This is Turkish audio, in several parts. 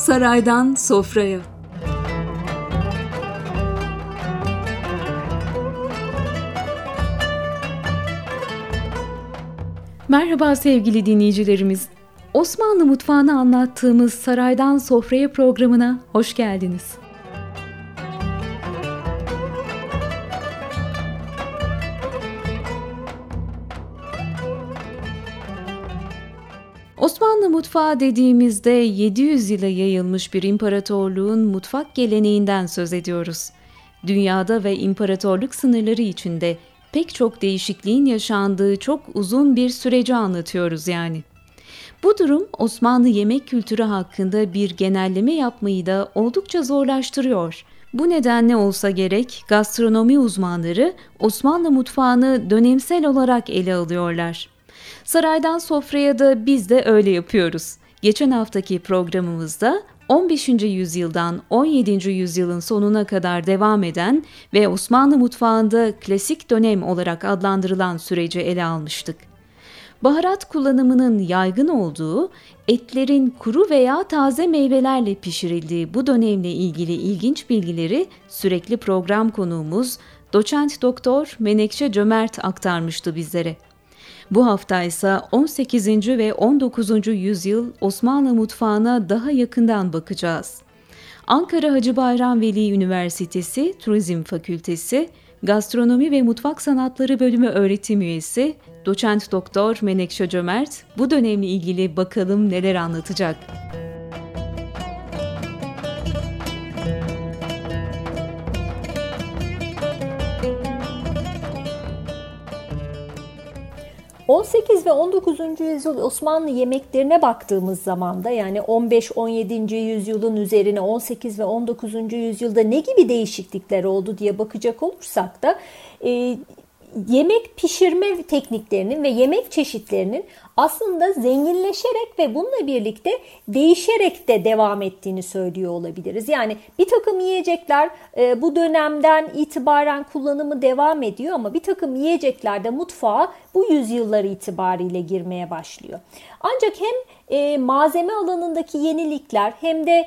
Saraydan sofraya. Merhaba sevgili dinleyicilerimiz. Osmanlı mutfağını anlattığımız Saraydan Sofraya programına hoş geldiniz. Osmanlı mutfağı dediğimizde 700 yıla yayılmış bir imparatorluğun mutfak geleneğinden söz ediyoruz. Dünyada ve imparatorluk sınırları içinde pek çok değişikliğin yaşandığı çok uzun bir süreci anlatıyoruz yani. Bu durum Osmanlı yemek kültürü hakkında bir genelleme yapmayı da oldukça zorlaştırıyor. Bu nedenle olsa gerek gastronomi uzmanları Osmanlı mutfağını dönemsel olarak ele alıyorlar. Saraydan sofraya da biz de öyle yapıyoruz. Geçen haftaki programımızda 15. yüzyıldan 17. yüzyılın sonuna kadar devam eden ve Osmanlı mutfağında klasik dönem olarak adlandırılan süreci ele almıştık. Baharat kullanımının yaygın olduğu, etlerin kuru veya taze meyvelerle pişirildiği bu dönemle ilgili ilginç bilgileri sürekli program konuğumuz Doçent Doktor Menekşe Cömert aktarmıştı bizlere. Bu hafta ise 18. ve 19. yüzyıl Osmanlı mutfağına daha yakından bakacağız. Ankara Hacı Bayram Veli Üniversitesi Turizm Fakültesi Gastronomi ve Mutfak Sanatları Bölümü öğretim üyesi Doçent Doktor Menekşe Cömert bu dönemle ilgili bakalım neler anlatacak. 18 ve 19. yüzyıl Osmanlı yemeklerine baktığımız zaman da yani 15-17. yüzyılın üzerine 18 ve 19. yüzyılda ne gibi değişiklikler oldu diye bakacak olursak da yemek pişirme tekniklerinin ve yemek çeşitlerinin aslında zenginleşerek ve bununla birlikte değişerek de devam ettiğini söylüyor olabiliriz. Yani bir takım yiyecekler bu dönemden itibaren kullanımı devam ediyor ama bir takım yiyecekler de mutfağa bu yüzyıllar itibariyle girmeye başlıyor. Ancak hem malzeme alanındaki yenilikler hem de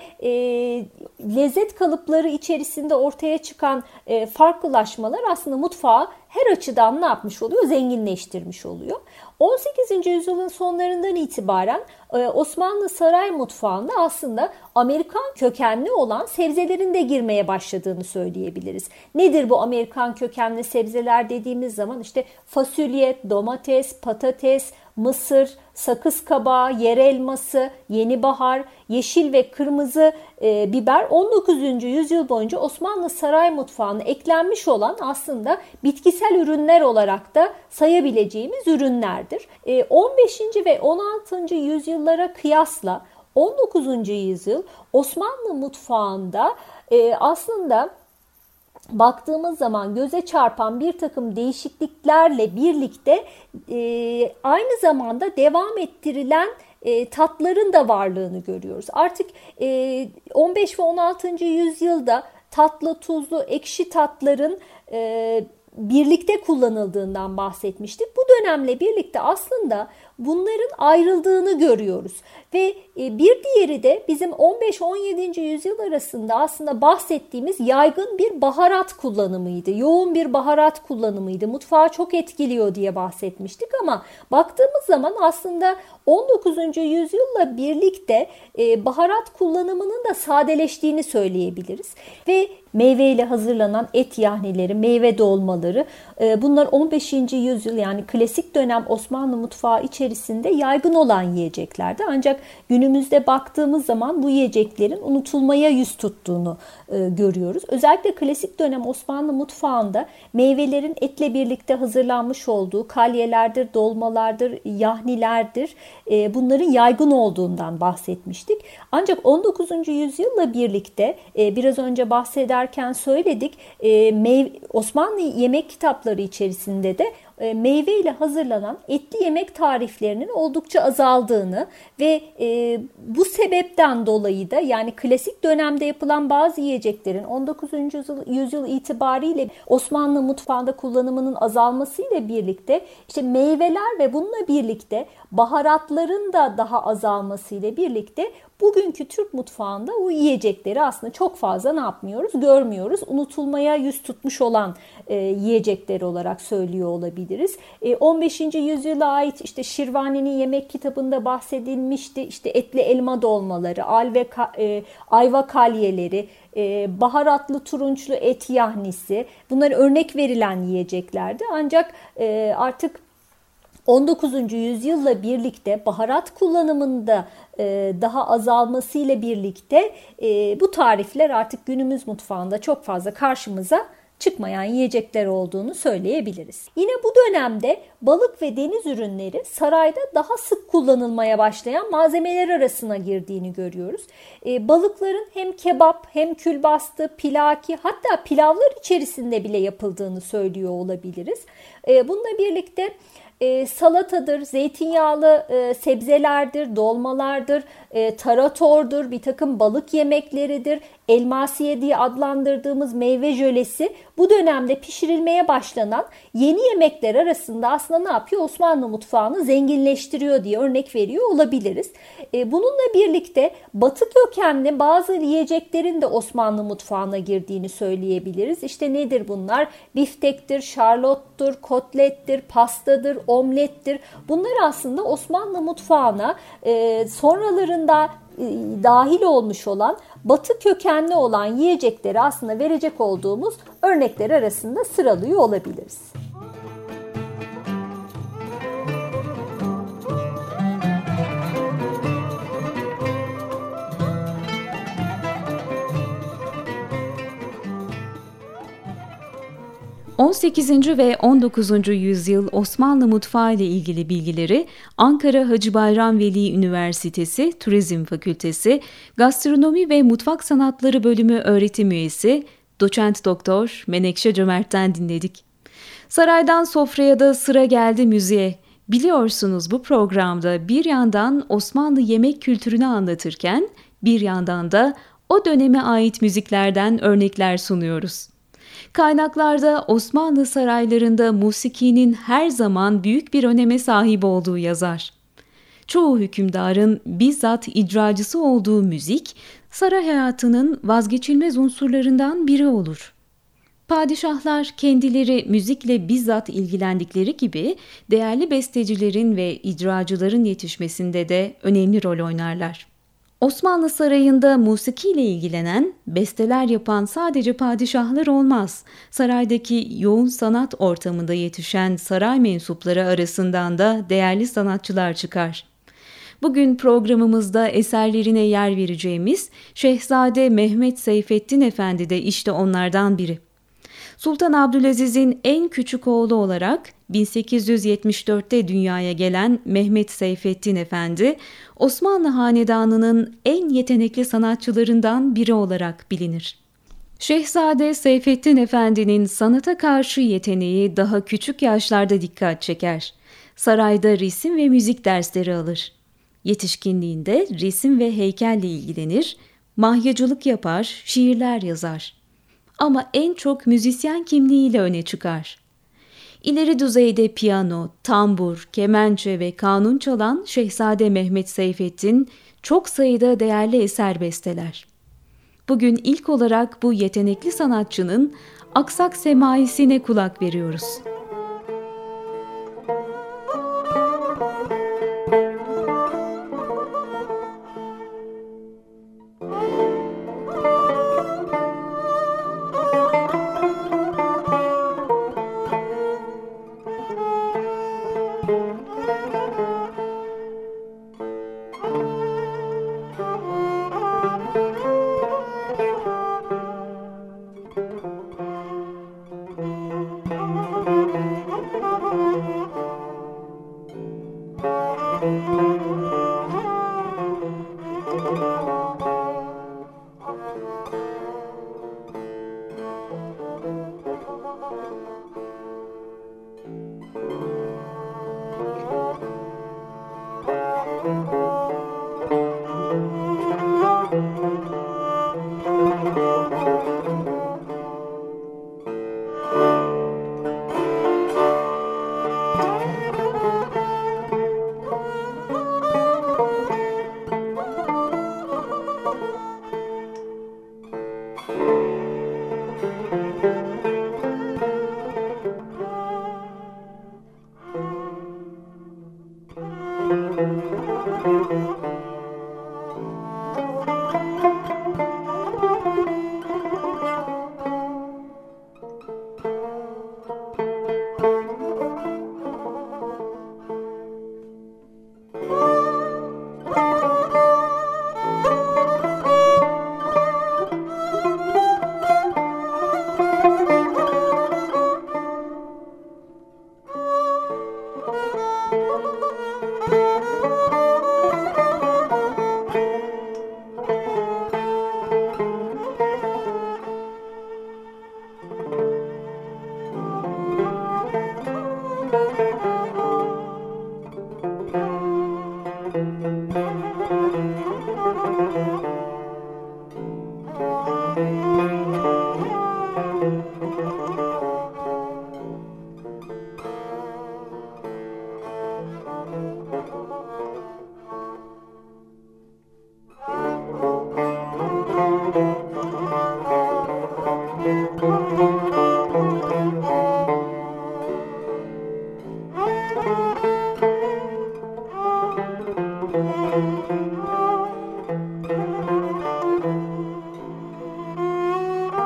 lezzet kalıpları içerisinde ortaya çıkan farklılaşmalar aslında mutfağı her açıdan ne yapmış oluyor? Zenginleştirmiş oluyor. 18. yüzyılın sonlarından itibaren Osmanlı saray mutfağında aslında Amerikan kökenli olan sebzelerin de girmeye başladığını söyleyebiliriz. Nedir bu Amerikan kökenli sebzeler dediğimiz zaman işte fasulye, domates, patates, mısır, sakız kabağı, yer elması, yenibahar, yeşil ve kırmızı biber 19. yüzyıl boyunca Osmanlı saray mutfağına eklenmiş olan aslında bitkisel ürünler olarak da sayabileceğimiz ürünlerdir. 15. ve 16. yüzyıllara kıyasla 19. yüzyıl Osmanlı mutfağında aslında baktığımız zaman göze çarpan bir takım değişikliklerle birlikte aynı zamanda devam ettirilen tatların da varlığını görüyoruz. Artık 15 ve 16. yüzyılda tatlı, tuzlu, ekşi tatların birlikte kullanıldığından bahsetmiştik. Bu dönemle birlikte aslında bunların ayrıldığını görüyoruz. Ve bir diğeri de bizim 15-17. yüzyıl arasında aslında bahsettiğimiz yaygın bir baharat kullanımıydı. Yoğun bir baharat kullanımıydı. Mutfağı çok etkiliyor diye bahsetmiştik ama baktığımız zaman aslında 19. yüzyılla birlikte baharat kullanımının da sadeleştiğini söyleyebiliriz. Ve meyveyle hazırlanan et yahnileri, meyve dolmaları bunlar 15. yüzyıl yani klasik dönem Osmanlı mutfağı içerisinde yaygın olan yiyeceklerdi. Ancak günümüzde baktığımız zaman bu yiyeceklerin unutulmaya yüz tuttuğunu görüyoruz. Özellikle klasik dönem Osmanlı mutfağında meyvelerin etle birlikte hazırlanmış olduğu kalyelerdir, dolmalardır, yahnilerdir. Bunların yaygın olduğundan bahsetmiştik. Ancak 19. yüzyılla birlikte biraz önce bahsederken söyledik Osmanlı yemek kitapları içerisinde de meyve ile hazırlanan etli yemek tariflerinin oldukça azaldığını ve bu sebepten dolayı da yani klasik dönemde yapılan bazı yiyeceklerin 19. yüzyıl itibariyle Osmanlı mutfağında kullanımının azalmasıyla birlikte işte meyveler ve bununla birlikte baharatların da daha azalmasıyla birlikte Bugünkü Türk mutfağında o yiyecekleri aslında çok fazla ne yapmıyoruz? Görmüyoruz. Unutulmaya yüz tutmuş olan yiyecekleri olarak söylüyor olabiliriz. 15. yüzyıla ait işte Şirvani'nin yemek kitabında bahsedilmişti. İşte etli elma dolmaları, ayva kalyeleri, baharatlı turunçlu et yahnisi, bunlar örnek verilen yiyeceklerdi. Ancak artık 19. yüzyılla birlikte baharat kullanımında daha azalmasıyla birlikte bu tarifler artık günümüz mutfağında çok fazla karşımıza çıkmayan yiyecekler olduğunu söyleyebiliriz. Yine bu dönemde balık ve deniz ürünleri sarayda daha sık kullanılmaya başlayan malzemeler arasına girdiğini görüyoruz. Balıkların hem kebap hem külbastı, pilaki, hatta pilavlar içerisinde bile yapıldığını söylüyor olabiliriz. Bununla birlikte salatadır, zeytinyağlı sebzelerdir, dolmalardır, taratordur, bir takım balık yemekleridir, elmasiye diye adlandırdığımız meyve jölesi bu dönemde pişirilmeye başlanan yeni yemekler arasında aslında ne yapıyor? Osmanlı mutfağını zenginleştiriyor diye örnek veriyor olabiliriz. Bununla birlikte Batı kökenli bazı yiyeceklerin de Osmanlı mutfağına girdiğini söyleyebiliriz. İşte nedir bunlar? Biftektir, şarlottur, kotlettir, pastadır, omlettir. Bunlar aslında Osmanlı mutfağına sonralarında dahil olmuş olan Batı kökenli olan yiyecekleri aslında verecek olduğumuz örnekler arasında sıralıyor olabiliriz. ...18. ve 19. yüzyıl Osmanlı mutfağı ile ilgili bilgileri Ankara Hacı Bayram Veli Üniversitesi Turizm Fakültesi Gastronomi ve Mutfak Sanatları Bölümü öğretim üyesi Doçent Doktor Menekşe Cömert'ten dinledik. Saraydan sofraya da sıra geldi müziğe. Biliyorsunuz bu programda bir yandan Osmanlı yemek kültürünü anlatırken bir yandan da o döneme ait müziklerden örnekler sunuyoruz. Kaynaklarda Osmanlı saraylarında musikinin her zaman büyük bir öneme sahip olduğu yazar. Çoğu hükümdarın bizzat icracısı olduğu müzik, saray hayatının vazgeçilmez unsurlarından biri olur. Padişahlar kendileri müzikle bizzat ilgilendikleri gibi değerli bestecilerin ve icracıların yetişmesinde de önemli rol oynarlar. Osmanlı sarayında musikiyle ilgilenen, besteler yapan sadece padişahlar olmaz. Saraydaki yoğun sanat ortamında yetişen saray mensupları arasından da değerli sanatçılar çıkar. Bugün programımızda eserlerine yer vereceğimiz Şehzade Mehmet Seyfettin Efendi de işte onlardan biri. Sultan Abdülaziz'in en küçük oğlu olarak 1874'te dünyaya gelen Mehmet Seyfettin Efendi, Osmanlı Hanedanı'nın en yetenekli sanatçılarından biri olarak bilinir. Şehzade Seyfettin Efendi'nin sanata karşı yeteneği daha küçük yaşlarda dikkat çeker. Sarayda resim ve müzik dersleri alır. Yetişkinliğinde resim ve heykelle ilgilenir, mahyacılık yapar, şiirler yazar. Ama en çok müzisyen kimliğiyle öne çıkar. İleri düzeyde piyano, tambur, kemençe ve kanun çalan Şehzade Mehmet Seyfettin çok sayıda değerli eser besteler. Bugün ilk olarak bu yetenekli sanatçının Aksak Semaisi'ne kulak veriyoruz.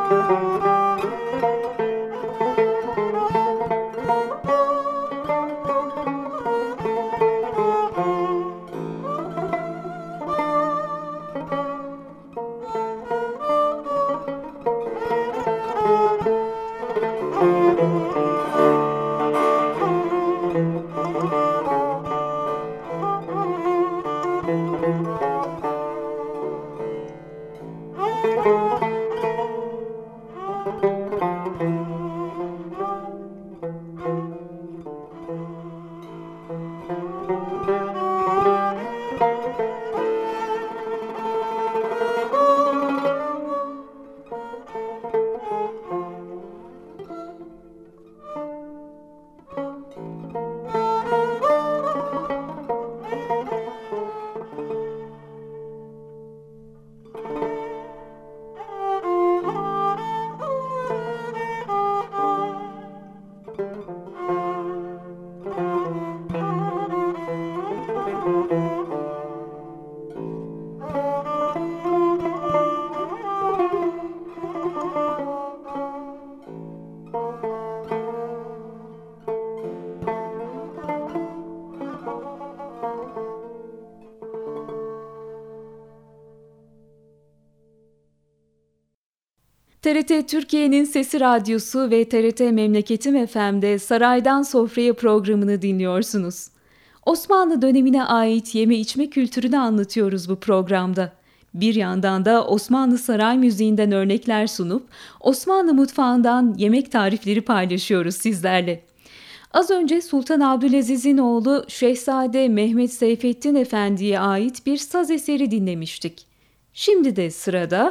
TRT Türkiye'nin Sesi Radyosu ve TRT Memleketim FM'de Saraydan Sofraya programını dinliyorsunuz. Osmanlı dönemine ait yeme içme kültürünü anlatıyoruz bu programda. Bir yandan da Osmanlı saray müziğinden örnekler sunup Osmanlı mutfağından yemek tarifleri paylaşıyoruz sizlerle. Az önce Sultan Abdülaziz'in oğlu Şehzade Mehmet Seyfettin Efendi'ye ait bir saz eseri dinlemiştik. Şimdi de sırada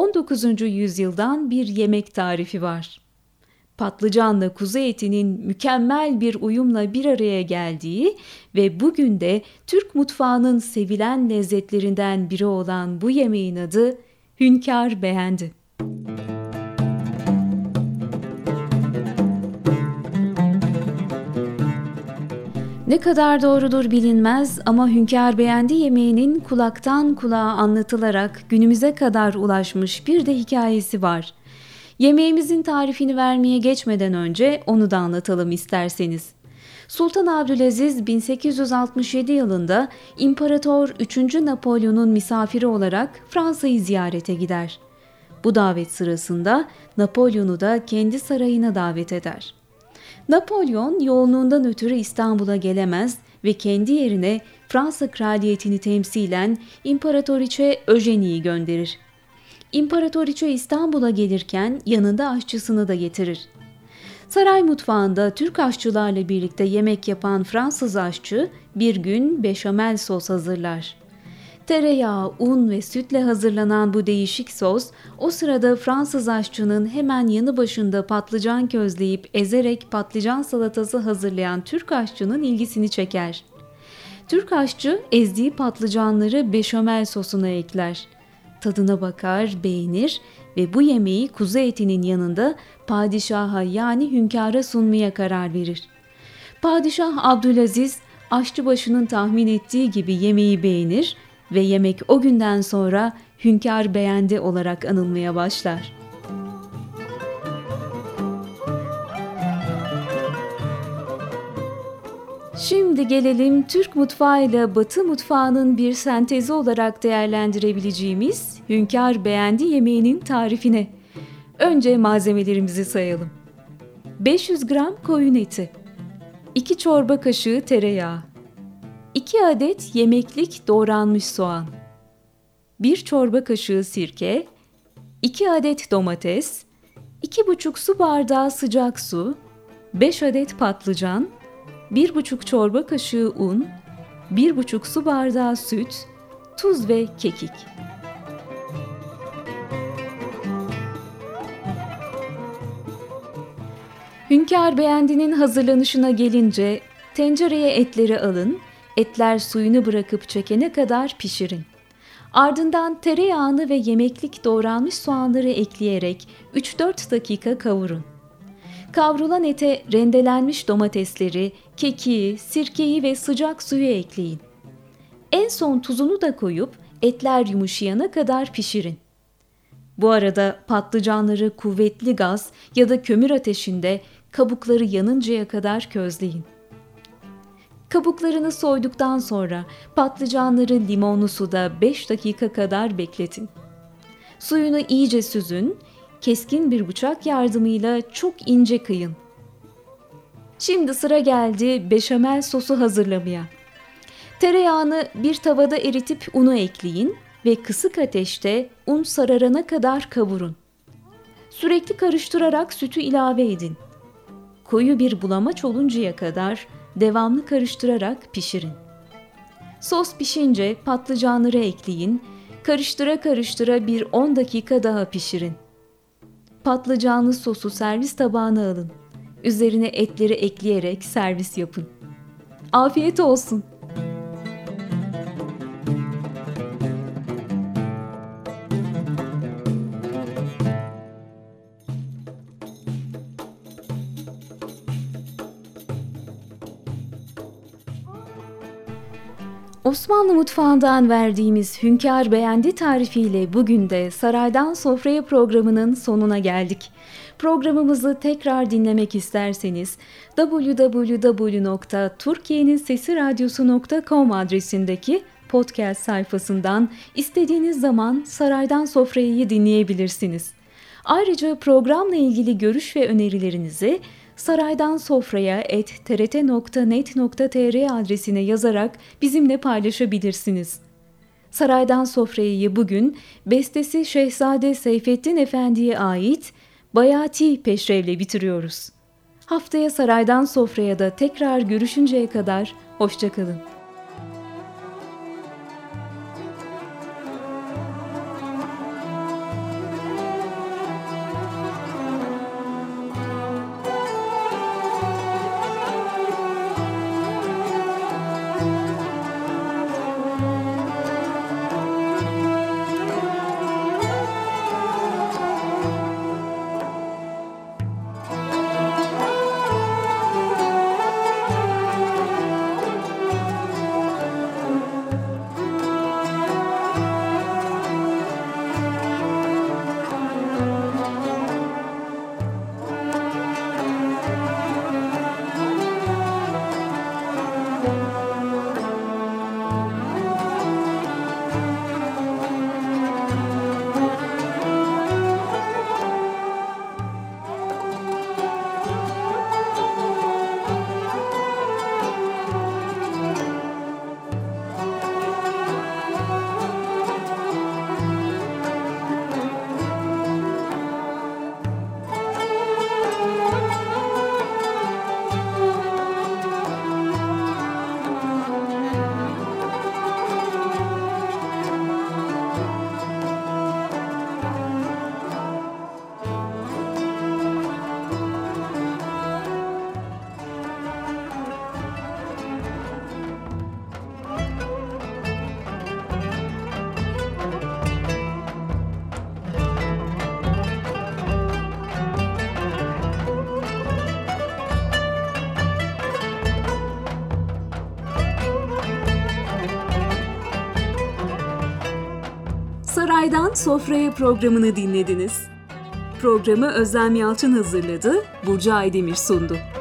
19. yüzyıldan bir yemek tarifi var. Patlıcanla kuzu etinin mükemmel bir uyumla bir araya geldiği ve bugün de Türk mutfağının sevilen lezzetlerinden biri olan bu yemeğin adı Hünkâr Beğendi. Ne kadar doğrudur bilinmez ama Hünkâr Beğendi yemeğinin kulaktan kulağa anlatılarak günümüze kadar ulaşmış bir de hikayesi var. Yemeğimizin tarifini vermeye geçmeden önce onu da anlatalım isterseniz. Sultan Abdülaziz 1867 yılında İmparator 3. Napolyon'un misafiri olarak Fransa'yı ziyarete gider. Bu davet sırasında Napolyon'u da kendi sarayına davet eder. Napolyon yoğunluğundan ötürü İstanbul'a gelemez ve kendi yerine Fransa kraliyetini temsilen İmparatoriçe Eugénie'yi gönderir. İmparatoriçe İstanbul'a gelirken yanında aşçısını da getirir. Saray mutfağında Türk aşçılarla birlikte yemek yapan Fransız aşçı bir gün beşamel sos hazırlar. Tereyağı, un ve sütle hazırlanan bu değişik sos, o sırada Fransız aşçının hemen yanı başında patlıcan közleyip ezerek patlıcan salatası hazırlayan Türk aşçının ilgisini çeker. Türk aşçı ezdiği patlıcanları beşamel sosuna ekler. Tadına bakar, beğenir ve bu yemeği kuzu etinin yanında padişaha yani hünkâra sunmaya karar verir. Padişah Abdülaziz, aşçıbaşının tahmin ettiği gibi yemeği beğenir ve yemek o günden sonra Hünkâr Beğendi olarak anılmaya başlar. Şimdi gelelim Türk mutfağı ile Batı mutfağının bir sentezi olarak değerlendirebileceğimiz Hünkâr Beğendi yemeğinin tarifine. Önce malzemelerimizi sayalım. 500 gram koyun eti, 2 çorba kaşığı tereyağı, 2 adet yemeklik doğranmış soğan, 1 çorba kaşığı sirke, 2 adet domates, 2,5 su bardağı sıcak su, 5 adet patlıcan, 1,5 çorba kaşığı un, 1,5 su bardağı süt, tuz ve kekik. Hünkâr Beğendi'nin hazırlanışına gelince tencereye etleri alın, etler suyunu bırakıp çekene kadar pişirin. Ardından tereyağını ve yemeklik doğranmış soğanları ekleyerek 3-4 dakika kavurun. Kavrulan ete rendelenmiş domatesleri, kekiği, sirkeyi ve sıcak suyu ekleyin. En son tuzunu da koyup etler yumuşayana kadar pişirin. Bu arada patlıcanları kuvvetli gaz ya da kömür ateşinde kabukları yanıncaya kadar közleyin. Kabuklarını soyduktan sonra patlıcanları limonlu suda 5 dakika kadar bekletin. Suyunu iyice süzün, keskin bir bıçak yardımıyla çok ince kıyın. Şimdi sıra geldi beşamel sosu hazırlamaya. Tereyağını bir tavada eritip unu ekleyin ve kısık ateşte un sararana kadar kavurun. Sürekli karıştırarak sütü ilave edin. Koyu bir bulamaç oluncaya kadar devamlı karıştırarak pişirin. Sos pişince patlıcanları ekleyin, karıştıra karıştıra bir 10 dakika daha pişirin. Patlıcanlı sosu servis tabağına alın. Üzerine etleri ekleyerek servis yapın. Afiyet olsun. Osmanlı mutfağından verdiğimiz Hünkâr Beğendi tarifiyle bugün de Saraydan Sofraya programının sonuna geldik. Programımızı tekrar dinlemek isterseniz www.turkiyenininsesiradyosu.com adresindeki podcast sayfasından istediğiniz zaman Saraydan Sofraya'yı dinleyebilirsiniz. Ayrıca programla ilgili görüş ve önerilerinizi saraydansofraya@trt.net.tr adresine yazarak bizimle paylaşabilirsiniz. Saraydan Sofraya'yı bugün bestesi Şehzade Seyfettin Efendi'ye ait Bayati Peşrev'le bitiriyoruz. Haftaya Saraydan Sofraya'da tekrar görüşünceye kadar hoşça kalın. Saraydan Sofraya programını dinlediniz. Programı Özlem Yalçın hazırladı, Burcu Aydemir sundu.